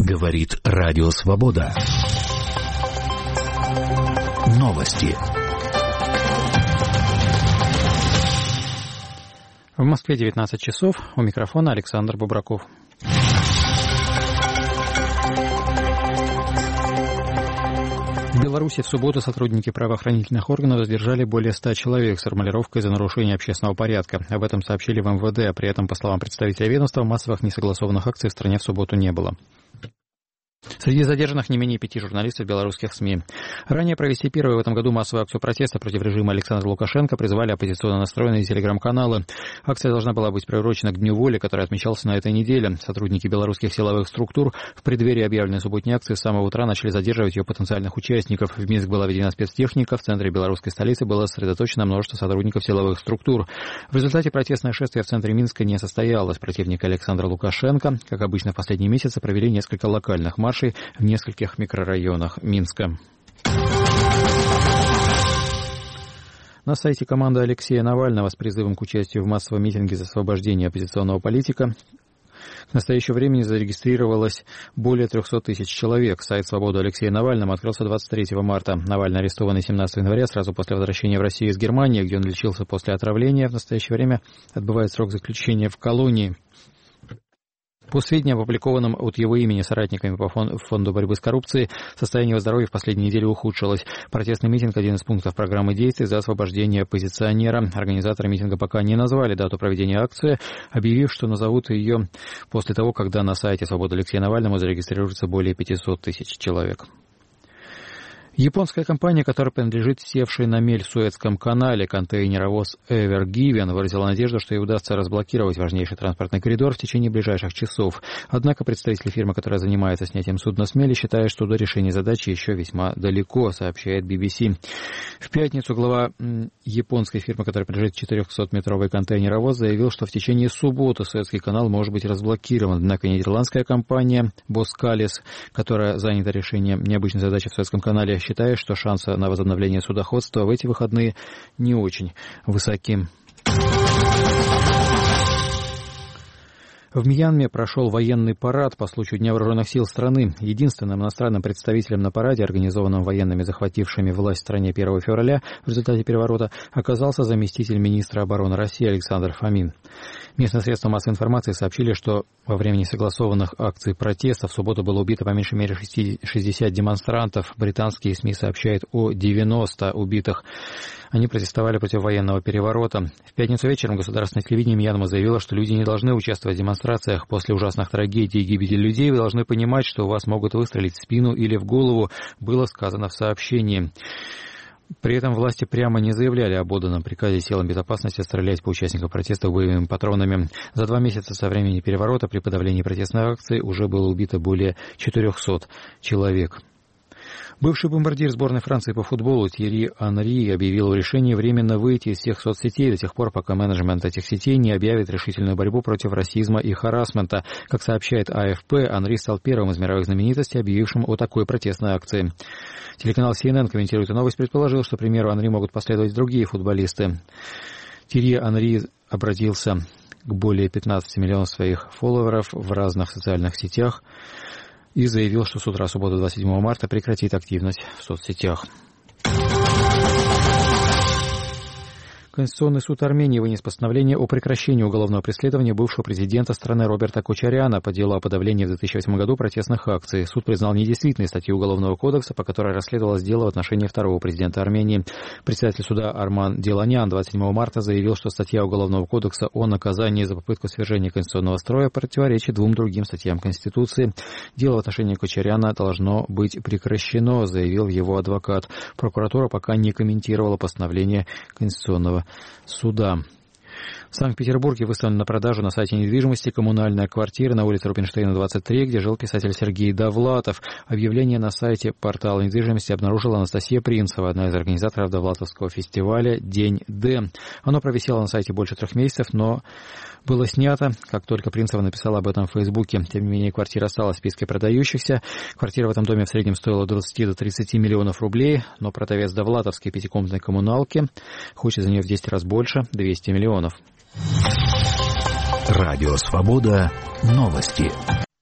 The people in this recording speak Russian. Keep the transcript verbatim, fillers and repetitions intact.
Говорит Радио Свобода. Новости. В Москве девятнадцать часов. У микрофона Александр Бубраков. В Беларуси в субботу сотрудники правоохранительных органов задержали более ста человек с формулировкой за нарушение общественного порядка. Об этом сообщили в эм вэ дэ, а при этом, по словам представителя ведомства, массовых несогласованных акций в стране в субботу не было. Среди задержанных не менее пяти журналистов белорусских СМИ. Ранее провести первую в этом году массовую акцию протеста против режима Александра Лукашенко призвали оппозиционно настроенные телеграм-каналы. Акция должна была быть приурочена к Дню воли, который отмечался на этой неделе. Сотрудники белорусских силовых структур в преддверии объявленной субботней акции с самого утра начали задерживать ее потенциальных участников. В Минск была введена спецтехника, в центре белорусской столицы было сосредоточено множество сотрудников силовых структур. В результате протестное шествие в центре Минска не состоялось. Противники Александра Лукашенко, как обычно в последние месяцы, провели несколько локальных маршей в нескольких микрорайонах Минска. На сайте команды Алексея Навального с призывом к участию в массовом митинге за освобождение оппозиционного политика к настоящему времени зарегистрировалось более трехсот тысяч человек. Сайт «Свобода» Алексея Навального открылся двадцать третьего марта. Навальный арестованный семнадцатого января, сразу после возвращения в Россию из Германии, где он лечился после отравления. В настоящее время отбывает срок заключения в колонии. По сведениям, опубликованным от его имени соратниками по Фонду борьбы с коррупцией, состояние его здоровья в последние недели ухудшилось. Протестный митинг – один из пунктов программы действий за освобождение оппозиционера. Организаторы митинга пока не назвали дату проведения акции, объявив, что назовут ее после того, когда на сайте «Свобода» Алексея Навального зарегистрируется более пятисот тысяч человек. Японская компания, которая принадлежит севшей на мель в Суэцком канале контейнеровоз Ever Given, выразила надежду, что ей удастся разблокировать важнейший транспортный коридор в течение ближайших часов. Однако представитель фирмы, которая занимается снятием судна с мели, считает, что до решения задачи еще весьма далеко, сообщает би би си. В пятницу глава японской фирмы, которая принадлежит четырехсотметровый контейнеровоз, заявил, что в течение субботы Суэцкий канал может быть разблокирован. Однако нидерландская компания Boskalis, которая занята решением необычной задачи в Суэцком канале, считает, что шансы на возобновление судоходства в эти выходные не очень высоки. В Мьянме прошел военный парад по случаю Дня вооруженных сил страны. Единственным иностранным представителем на параде, организованном военными, захватившими власть в стране первого февраля в результате переворота, оказался заместитель министра обороны России Александр Фомин. Местные средства массовой информации сообщили, что во время несогласованных акций протеста в субботу было убито по меньшей мере шестьдесят демонстрантов. Британские СМИ сообщают о девяноста убитых. Они протестовали против военного переворота. В пятницу вечером государственное телевидение Мьянмы заявило, что люди не должны участвовать в демонстрациях. После ужасных трагедий и гибели людей вы должны понимать, что у вас могут выстрелить в спину или в голову, было сказано в сообщении. При этом власти прямо не заявляли об отданном приказе силам безопасности стрелять по участникам протестов боевыми патронами. За два месяца со времени переворота при подавлении протестной акции уже было убито более четырехсот человек. Бывший бомбардир сборной Франции по футболу Тьерри Анри объявил о решении временно выйти из всех соцсетей до тех пор, пока менеджмент этих сетей не объявит решительную борьбу против расизма и харассмента. Как сообщает а эф пэ, Анри стал первым из мировых знаменитостей, объявившим о такой протестной акции. Телеканал си эн эн, комментируя эту новость, предположил, что, к примеру, Анри могут последовать другие футболисты. Тьерри Анри обратился к более пятнадцати миллионов своих фолловеров в разных социальных сетях и заявил, что с утра субботы двадцать седьмого марта прекратит активность в соцсетях. Конституционный суд Армении вынес постановление о прекращении уголовного преследования бывшего президента страны Роберта Кочаряна по делу о подавлении в две тысячи восьмом году протестных акций. Суд признал недействительной статью Уголовного кодекса, по которой расследовалось дело в отношении второго президента Армении. Председатель суда Арман Деланян двадцать седьмого марта заявил, что статья Уголовного кодекса о наказании за попытку свержения конституционного строя противоречит двум другим статьям Конституции. Дело в отношении Кочаряна должно быть прекращено, заявил его адвокат. Прокуратура пока не комментировала постановление Конституционного суда. В Санкт-Петербурге выставлена на продажу на сайте недвижимости коммунальная квартира на улице Рубинштейна, двадцать три, где жил писатель Сергей Довлатов. Объявление на сайте портала недвижимости обнаружила Анастасия Принцева, одна из организаторов Довлатовского фестиваля «День Д». Оно провисело на сайте больше трех месяцев, но было снято, как только Принцева написала об этом в Фейсбуке. Тем не менее, квартира осталась в списке продающихся. Квартира в этом доме в среднем стоила от двадцати до тридцати миллионов рублей, но продавец довлатовской пятикомнатной коммуналки хочет за нее в десять раз больше – двести миллионов. Радио «Свобода». Новости.